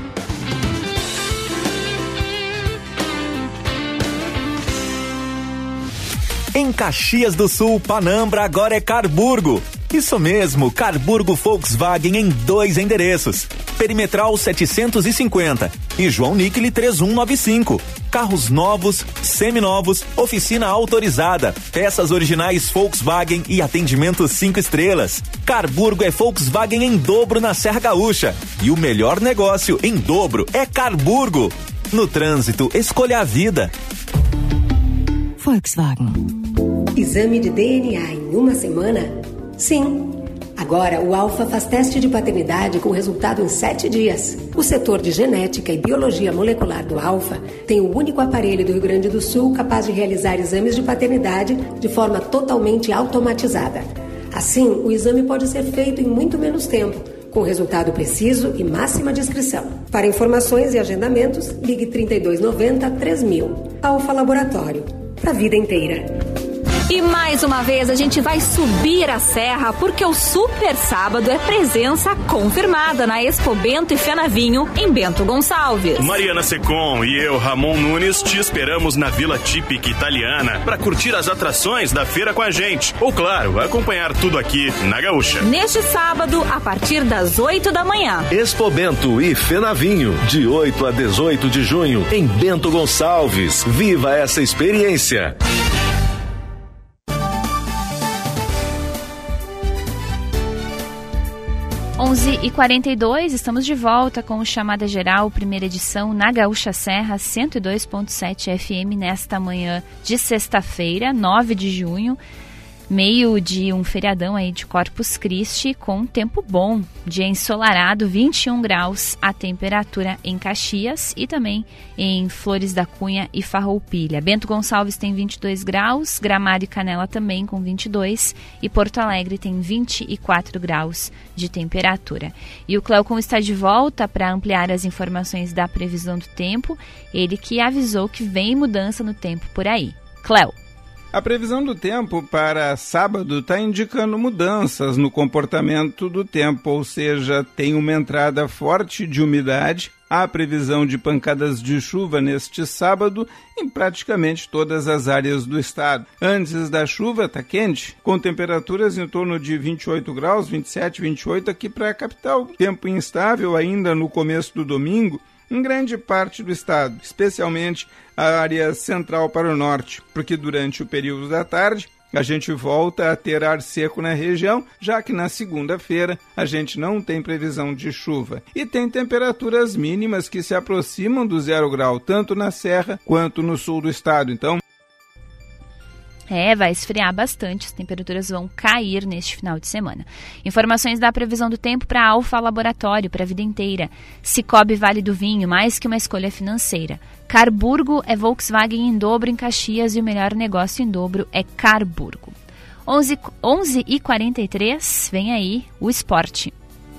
[SPEAKER 26] Em Caxias do Sul, Panambra agora é Carburgo. Isso mesmo, Carburgo Volkswagen em dois endereços. Perimetral setecentos e cinquenta e João Níquile três um nove cinco. Carros novos, seminovos, oficina autorizada, peças originais Volkswagen e atendimento cinco estrelas. Carburgo é Volkswagen em dobro na Serra Gaúcha. E o melhor negócio em dobro é Carburgo. No trânsito, escolha a vida.
[SPEAKER 15] Volkswagen. Exame de D N A em uma semana? Sim. Agora, o Alfa faz teste de paternidade com resultado em sete dias. O setor de genética e biologia molecular do Alfa tem o único aparelho do Rio Grande do Sul capaz de realizar exames de paternidade de forma totalmente automatizada. Assim, o exame pode ser feito em muito menos tempo, com resultado preciso e máxima discrição. Para informações e agendamentos, ligue trinta e dois noventa, três mil. Alfa Laboratório. Para a vida inteira.
[SPEAKER 3] E mais uma vez a gente vai subir a serra porque o Super Sábado é presença confirmada na Expo Bento e Fenavinho em Bento Gonçalves.
[SPEAKER 1] Mariana Secom e eu, Ramon Nunes, te esperamos na Vila Típica Italiana para curtir as atrações da feira com a gente. Ou claro, acompanhar tudo aqui na Gaúcha.
[SPEAKER 3] Neste sábado, a partir das oito da manhã.
[SPEAKER 5] Expo Bento e Fenavinho, de oito a dezoito de junho, em Bento Gonçalves. Viva essa experiência!
[SPEAKER 2] onze e quarenta e dois, estamos de volta com o Chamada Geral, primeira edição na Gaúcha Serra, cento e dois ponto sete F M, nesta manhã de sexta-feira, nove de junho, meio de um feriadão aí de Corpus Christi, com tempo bom, dia ensolarado, vinte e um graus a temperatura em Caxias e também em Flores da Cunha e Farroupilha. Bento Gonçalves tem vinte e dois graus, Gramado e Canela também com vinte e dois e Porto Alegre tem vinte e quatro graus de temperatura. E o Cleocon está de volta para ampliar as informações da previsão do tempo, ele que avisou que vem mudança no tempo por aí. Cleo.
[SPEAKER 12] A previsão do tempo para sábado está indicando mudanças no comportamento do tempo, ou seja, tem uma entrada forte de umidade. Há previsão de pancadas de chuva neste sábado em praticamente todas as áreas do estado. Antes da chuva está quente, com temperaturas em torno de vinte e oito graus, vinte e sete, vinte e oito aqui para a capital. Tempo instável ainda no começo do domingo em grande parte do estado, especialmente a área central para o norte, porque durante o período da tarde a gente volta a ter ar seco na região, já que na segunda-feira a gente não tem previsão de chuva. E tem temperaturas mínimas que se aproximam do zero grau, tanto na serra quanto no sul do estado. Então,
[SPEAKER 2] É, vai esfriar bastante, as temperaturas vão cair neste final de semana. Informações da previsão do tempo para Alfa Laboratório, para a vida inteira. Cicobi Vale do Vinho, mais que uma escolha financeira. Carburgo é Volkswagen em dobro em Caxias e o melhor negócio em dobro é Carburgo. onze e quarenta e três, vem aí o esporte.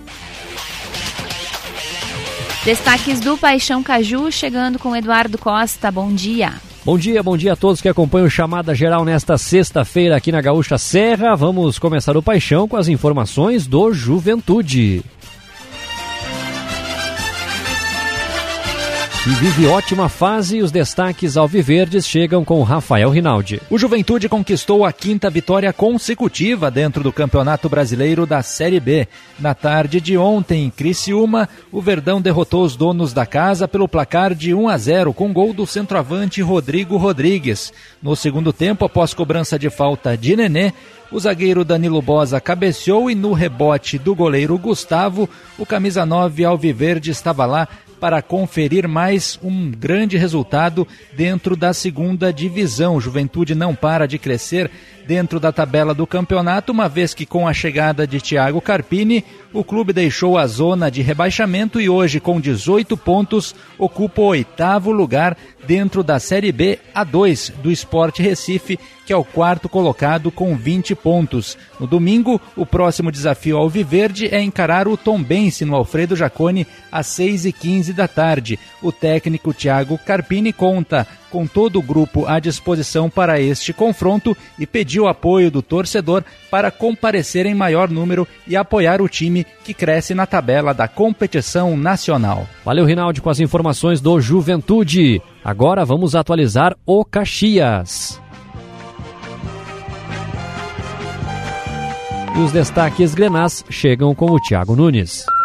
[SPEAKER 2] Destaques do Paixão Caju, chegando com Eduardo Costa. Bom dia.
[SPEAKER 6] Bom dia, bom dia a todos que acompanham o Chamada Geral nesta sexta-feira aqui na Gaúcha Serra. Vamos começar o Paixão com as informações do Juventude. E vive ótima fase e os destaques alviverdes chegam com Rafael Rinaldi.
[SPEAKER 7] O Juventude conquistou a quinta vitória consecutiva dentro do Campeonato Brasileiro da Série B. Na tarde de ontem, em Criciúma, o Verdão derrotou os donos da casa pelo placar de um a zero com gol do centroavante Rodrigo Rodrigues. No segundo tempo, após cobrança de falta de Nenê, o zagueiro Danilo Bosa cabeceou e no rebote do goleiro Gustavo, o camisa nove alviverde estava lá para conferir mais um grande resultado dentro da segunda divisão. O Juventude não para de crescer dentro da tabela do campeonato, uma vez que com a chegada de Thiago Carpini, o clube deixou a zona de rebaixamento e hoje, com dezoito pontos, ocupa o oitavo lugar dentro da Série B A dois do Sport Recife, que é o quarto colocado com vinte pontos. No domingo, o próximo desafio alviverde é encarar o Tombense no Alfredo Jaconi às seis e quinze da tarde. O técnico Thiago Carpini conta com todo o grupo à disposição para este confronto e pediu apoio do torcedor para comparecer em maior número e apoiar o time que cresce na tabela da competição nacional.
[SPEAKER 6] Valeu, Rinaldi, com as informações do Juventude. Agora vamos atualizar o Caxias. E os destaques grenás chegam com o Thiago Nunes.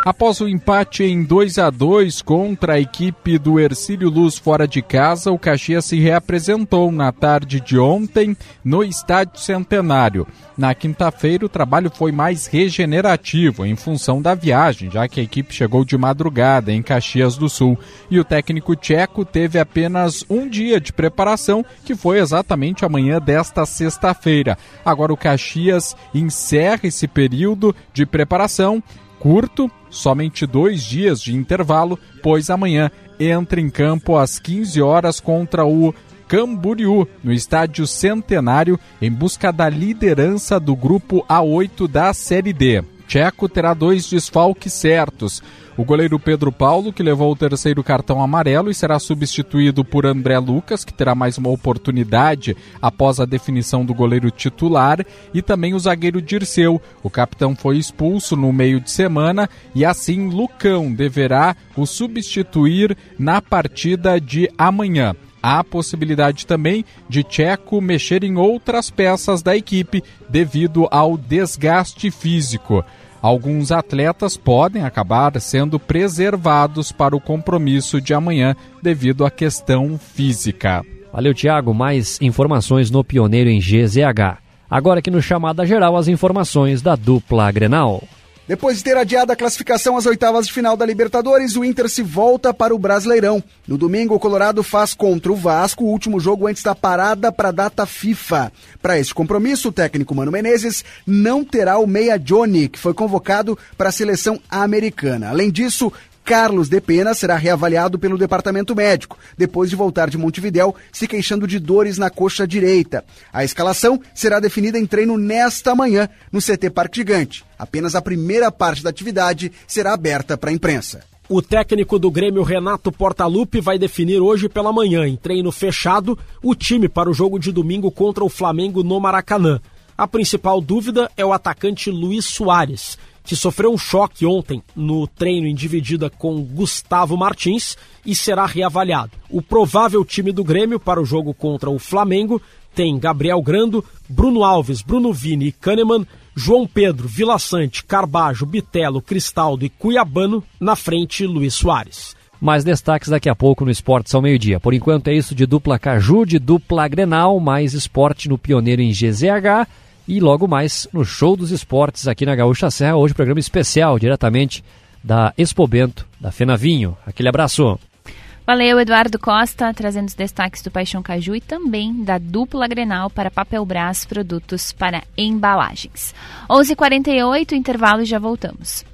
[SPEAKER 8] Após o empate em dois a dois contra a equipe do Hercílio Luz fora de casa, o Caxias se reapresentou na tarde de ontem no Estádio Centenário. Na quinta-feira, o trabalho foi mais regenerativo em função da viagem, já que a equipe chegou de madrugada em Caxias do Sul. E o técnico tcheco teve apenas um dia de preparação, que foi exatamente amanhã desta sexta-feira. Agora o Caxias encerra esse período de preparação curto, somente dois dias de intervalo, pois amanhã entra em campo às quinze horas contra o Camboriú, no Estádio Centenário, em busca da liderança do Grupo A oito da Série D. Tcheco terá dois desfalques certos. O goleiro Pedro Paulo, que levou o terceiro cartão amarelo e será substituído por André Lucas, que terá mais uma oportunidade após a definição do goleiro titular, e também o zagueiro Dirceu. O capitão foi expulso no meio de semana e assim Lucão deverá o substituir na partida de amanhã. Há a possibilidade também de Tcheco mexer em outras peças da equipe devido ao desgaste físico. Alguns atletas podem acabar sendo preservados para o compromisso de amanhã devido à questão física.
[SPEAKER 6] Valeu, Thiago. Mais informações no Pioneiro em G Z H. Agora aqui no Chamada Geral, as informações da dupla Grenal.
[SPEAKER 9] Depois de ter adiado a classificação às oitavas de final da Libertadores, o Inter se volta para o Brasileirão. No domingo, o Colorado faz contra o Vasco o último jogo antes da parada para a data FIFA. Para esse compromisso, o técnico Mano Menezes não terá o meia Johnny, que foi convocado para a seleção americana. Além disso, Carlos de Pena será reavaliado pelo departamento médico, depois de voltar de Montevidéu se queixando de dores na coxa direita. A escalação será definida em treino nesta manhã, no C T Parque Gigante. Apenas a primeira parte da atividade será aberta para a imprensa.
[SPEAKER 10] O técnico do Grêmio, Renato Portaluppi, vai definir hoje pela manhã, em treino fechado, o time para o jogo de domingo contra o Flamengo no Maracanã. A principal dúvida é o atacante Luiz Soares, que sofreu um choque ontem no treino em dividida com Gustavo Martins e será reavaliado. O provável time do Grêmio para o jogo contra o Flamengo tem Gabriel Grando, Bruno Alves, Bruno Vini e Kahneman, João Pedro, Vila Sante, Carbajo, Bitelo, Cristaldo e Cuiabano, na frente Luiz Soares.
[SPEAKER 6] Mais destaques daqui a pouco no Esportes ao meio-dia. Por enquanto é isso de dupla Caju, de dupla Grenal, mais esporte no Pioneiro em G Z H. E logo mais no Show dos Esportes aqui na Gaúcha Serra, hoje programa especial diretamente da Expo Bento, da Fenavinho. Aquele abraço.
[SPEAKER 2] Valeu, Eduardo Costa, trazendo os destaques do Paixão Caju e também da dupla Grenal para Papel Brás, produtos para embalagens. onze e quarenta e oito, intervalo e já voltamos.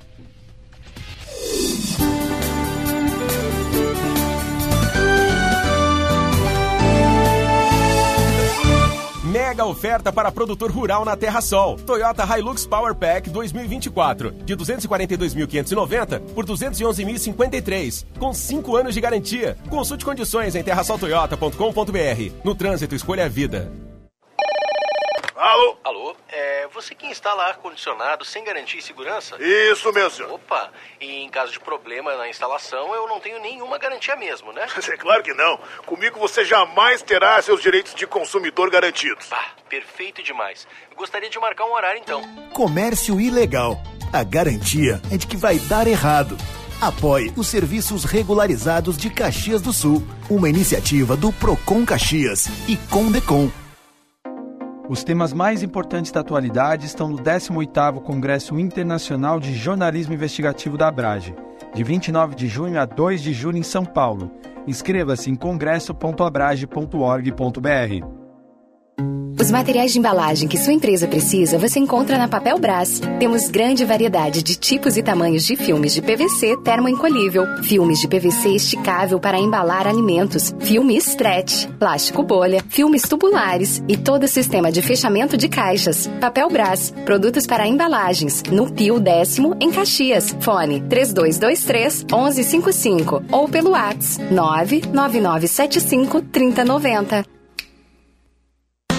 [SPEAKER 14] Mega oferta para produtor rural na Terra Sol. Toyota Hilux Power Pack dois mil e vinte e quatro, de duzentos e quarenta e dois mil quinhentos e noventa por duzentos e onze mil e cinquenta e três, com cinco anos de garantia. Consulte condições em terra sol toyota ponto com ponto b r. No trânsito, escolha a vida.
[SPEAKER 16] Alô?
[SPEAKER 17] Alô? É você que instala ar-condicionado sem garantia e segurança?
[SPEAKER 16] Isso mesmo, senhor.
[SPEAKER 17] Opa, e em caso de problema na instalação, eu não tenho nenhuma garantia mesmo, né?
[SPEAKER 16] É claro que não. Comigo você jamais terá seus direitos de consumidor garantidos.
[SPEAKER 17] Pá, perfeito demais. Eu gostaria de marcar um horário, então.
[SPEAKER 4] Comércio ilegal. A garantia é de que vai dar errado. Apoie os serviços regularizados de Caxias do Sul. Uma iniciativa do Procon Caxias e Condecon.
[SPEAKER 22] Os temas mais importantes da atualidade estão no décimo oitavo Congresso Internacional de Jornalismo Investigativo da Abrage, de vinte e nove de junho a dois de julho em São Paulo. Inscreva-se em congresso ponto abrage ponto org ponto b r.
[SPEAKER 15] Os materiais de embalagem que sua empresa precisa você encontra na Papel Brás. Temos grande variedade de tipos e tamanhos de filmes de P V C termoencolhível, filmes de P V C esticável para embalar alimentos, filme stretch, plástico bolha, filmes tubulares e todo sistema de fechamento de caixas. Papel Brás, produtos para embalagens, no Pio décimo em Caxias. Fone três dois dois três, um um cinco cinco ou pelo WhatsApp nove nove nove sete cinco, três zero nove zero.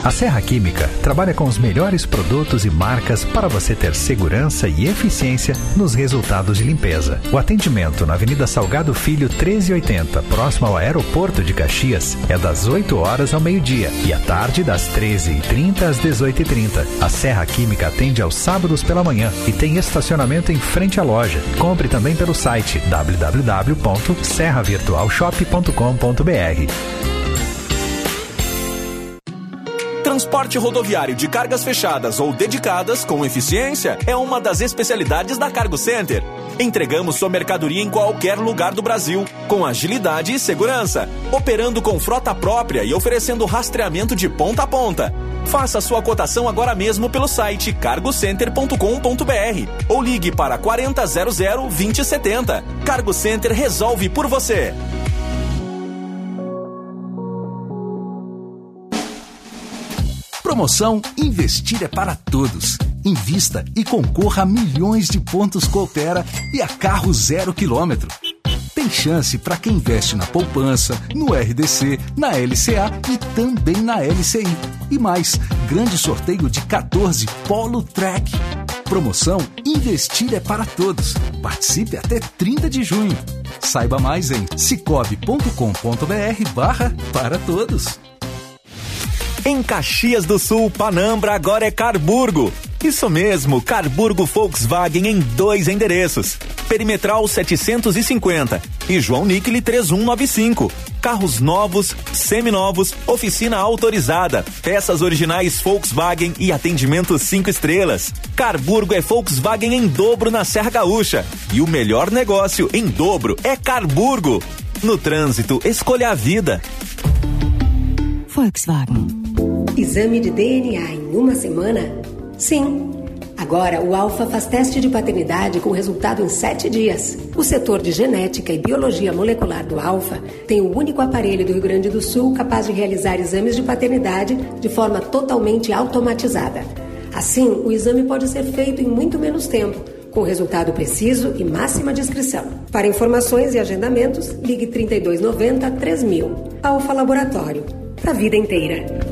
[SPEAKER 24] A Serra Química trabalha com os melhores produtos e marcas para você ter segurança e eficiência nos resultados de limpeza. O atendimento na Avenida Salgado Filho treze oitenta, próximo ao aeroporto de Caxias, é das oito horas ao meio-dia e à tarde das treze e trinta às dezoito e trinta. A Serra Química atende aos sábados pela manhã e tem estacionamento em frente à loja. Compre também pelo site w w w ponto serra virtual shop ponto com ponto b r.
[SPEAKER 26] Transporte rodoviário de cargas fechadas ou dedicadas com eficiência é uma das especialidades da Cargo Center. Entregamos sua mercadoria em qualquer lugar do Brasil, com agilidade e segurança, operando com frota própria e oferecendo rastreamento de ponta a ponta. Faça sua cotação agora mesmo pelo site cargo center ponto com ponto b r ou ligue para quarenta zero zero vinte setenta. Cargo Center resolve por você.
[SPEAKER 11] Promoção Investir é para Todos. Invista e concorra a milhões de pontos Coopera e a carro zero quilômetro. Tem chance para quem investe na poupança, no R D C, na L C A e também na L C I. E mais, grande sorteio de quatorze Polo Track. Promoção Investir é para Todos. Participe até trinta de junho. Saiba mais em cicobi ponto com ponto b r barra para todos.
[SPEAKER 26] Em Caxias do Sul, Panambra, agora é Carburgo. Isso mesmo, Carburgo Volkswagen em dois endereços. Perimetral setecentos e cinquenta e João Nickli três um nove cinco. Carros novos, seminovos, oficina autorizada, peças originais Volkswagen e atendimento cinco estrelas. Carburgo é Volkswagen em dobro na Serra Gaúcha. E o melhor negócio em dobro é Carburgo. No trânsito, escolha a vida.
[SPEAKER 15] Volkswagen. Exame de D N A em uma semana? Sim. Agora, o Alfa faz teste de paternidade com resultado em sete dias. O setor de genética e biologia molecular do Alfa tem o único aparelho do Rio Grande do Sul capaz de realizar exames de paternidade de forma totalmente automatizada. Assim, o exame pode ser feito em muito menos tempo, com resultado preciso e máxima descrição. Para informações e agendamentos, ligue trinta e dois noventa, três mil. Alfa Laboratório. Para a vida inteira.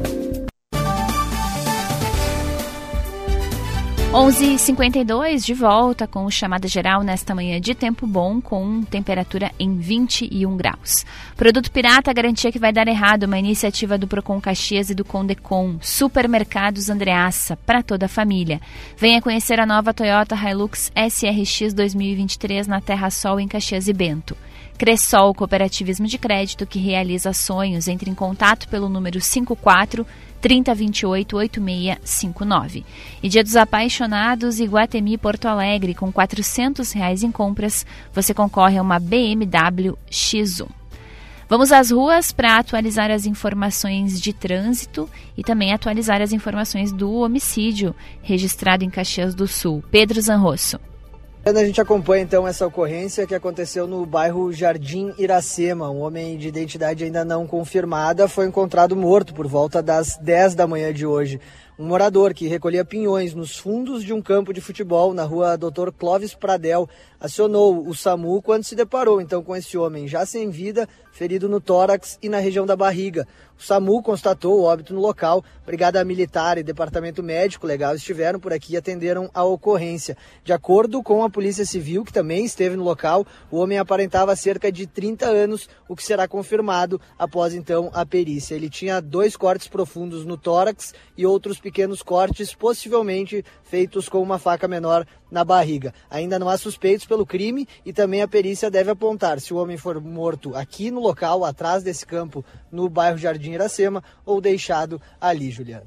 [SPEAKER 2] onze e cinquenta e dois, de volta com o Chamada Geral nesta manhã de tempo bom, com temperatura em vinte e um graus. Produto pirata, garantia que vai dar errado, uma iniciativa do Procon Caxias e do Condecon. Supermercados Andreassa, para toda a família. Venha conhecer a nova Toyota Hilux S R X dois mil e vinte e três na Terra Sol, em Caxias e Bento. Cressol, cooperativismo de crédito que realiza sonhos. Entre em contato pelo número cinco quatro, trinta, vinte e oito, oitenta e seis cinquenta e nove. E Dia dos Apaixonados, Iguatemi Porto Alegre, com quatrocentos reais em compras, você concorre a uma B M W X um. Vamos às ruas para atualizar as informações de trânsito e também atualizar as informações do homicídio registrado em Caxias do Sul. Pedro Zanrosso.
[SPEAKER 13] A gente acompanha então essa ocorrência que aconteceu no bairro Jardim Iracema. Um homem de identidade ainda não confirmada foi encontrado morto por volta das dez da manhã de hoje. Um morador que recolhia pinhões nos fundos de um campo de futebol na rua doutor Clóvis Pradel acionou o SAMU quando se deparou então com esse homem já sem vida, ferido no tórax e na região da barriga. O SAMU constatou o óbito no local. Brigada Militar e Departamento Médico Legal estiveram por aqui e atenderam a ocorrência. De acordo com a Polícia Civil, que também esteve no local, o homem aparentava cerca de trinta anos, o que será confirmado após então a perícia. Ele tinha dois cortes profundos no tórax e outros pequenos cortes, possivelmente feitos com uma faca menor na barriga. Ainda não há suspeitos pelo crime e também a perícia deve apontar se o homem for morto aqui no local, atrás desse campo, no bairro Jardim Iracema, ou deixado ali, Juliana.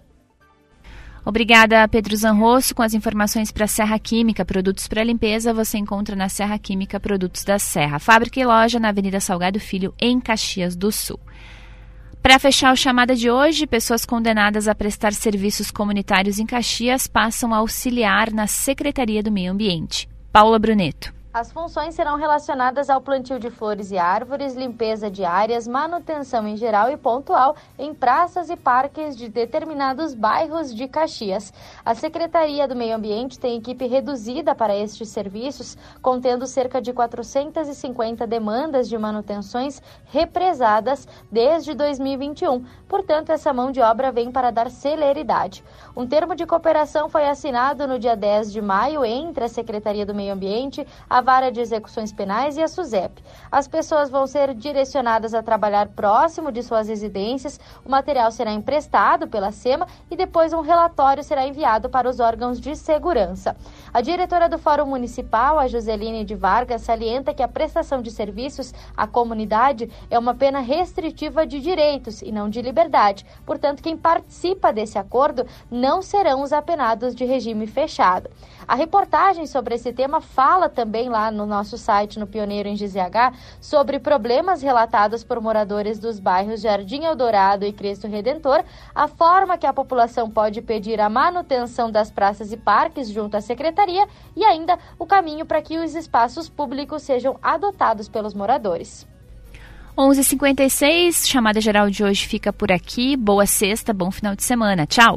[SPEAKER 2] Obrigada, Pedro Zanrosso. Com as informações para Serra Química, produtos para limpeza, você encontra na Serra Química Produtos da Serra. Fábrica e loja na Avenida Salgado Filho, em Caxias do Sul. Para fechar o Chamada de hoje, pessoas condenadas a prestar serviços comunitários em Caxias passam a auxiliar na Secretaria do Meio Ambiente. Paula Bruneto.
[SPEAKER 18] As funções serão relacionadas ao plantio de flores e árvores, limpeza de áreas, manutenção em geral e pontual em praças e parques de determinados bairros de Caxias. A Secretaria do Meio Ambiente tem equipe reduzida para estes serviços, contendo cerca de quatrocentas e cinquenta demandas de manutenções represadas desde dois mil e vinte e um. Portanto, essa mão de obra vem para dar celeridade. Um termo de cooperação foi assinado no dia dez de maio entre a Secretaria do Meio Ambiente, a Vara de Execuções Penais e a SUSEP. As pessoas vão ser direcionadas a trabalhar próximo de suas residências, o material será emprestado pela SEMA e depois um relatório será enviado para os órgãos de segurança. A diretora do Fórum Municipal, a Joseline de Vargas, salienta que a prestação de serviços à comunidade é uma pena restritiva de direitos e não de liberdade. Portanto, quem participa desse acordo não serão os apenados de regime fechado. A reportagem sobre esse tema fala também lá no nosso site, no Pioneiro em G Z H, sobre problemas relatados por moradores dos bairros Jardim Eldorado e Cristo Redentor, a forma que a população pode pedir a manutenção das praças e parques junto à Secretaria e ainda o caminho para que os espaços públicos sejam adotados pelos moradores.
[SPEAKER 2] onze e cinquenta e seis, chamada geral de hoje fica por aqui. Boa sexta, bom final de semana. Tchau!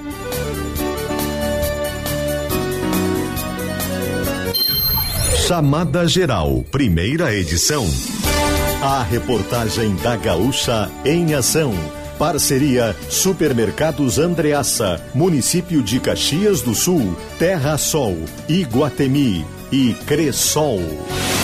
[SPEAKER 19] Chamada Geral, primeira edição. A reportagem da Gaúcha em ação. Parceria Supermercados Andreassa, Município de Caxias do Sul, Terra Sol, Iguatemi e Cressol.